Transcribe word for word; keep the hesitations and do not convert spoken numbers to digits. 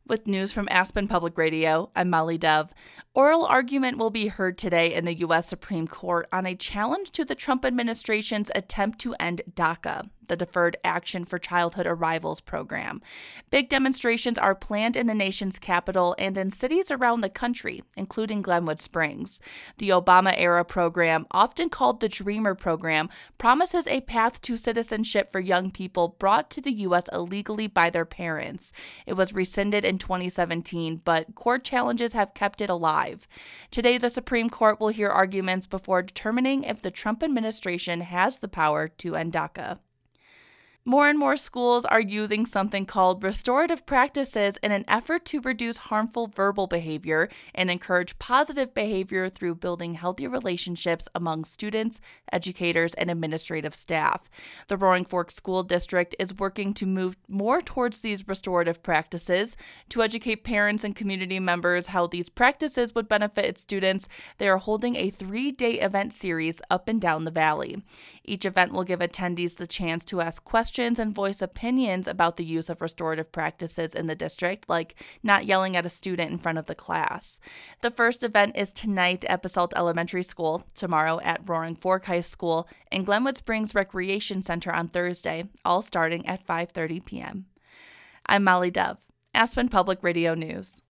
With news from Aspen Public Radio, I'm Molly Dove. Oral argument will be heard today in the U S Supreme Court on a challenge to the Trump administration's attempt to end DACA, the Deferred Action for Childhood Arrivals program. Big demonstrations are planned in the nation's capital and in cities around the country, including Glenwood Springs. The Obama-era program, often called the Dreamer program, promises a path to citizenship for young people brought to the U S illegally by their parents. It was rescinded in twenty seventeen, but court challenges have kept it alive. Today, the Supreme Court will hear arguments before determining if the Trump administration has the power to end DACA. More and more schools are using something called restorative practices in an effort to reduce harmful verbal behavior and encourage positive behavior through building healthy relationships among students, educators, and administrative staff. The Roaring Fork School District is working to move more towards these restorative practices. To educate parents and community members how these practices would benefit its students, they are holding a three-day event series up and down the valley. Each event will give attendees the chance to ask questions and voice opinions about the use of restorative practices in the district, like not yelling at a student in front of the class. The first event is tonight at Basalt Elementary School, tomorrow at Roaring Fork High School, and Glenwood Springs Recreation Center on Thursday, all starting at five thirty p.m. I'm Molly Dove, Aspen Public Radio News.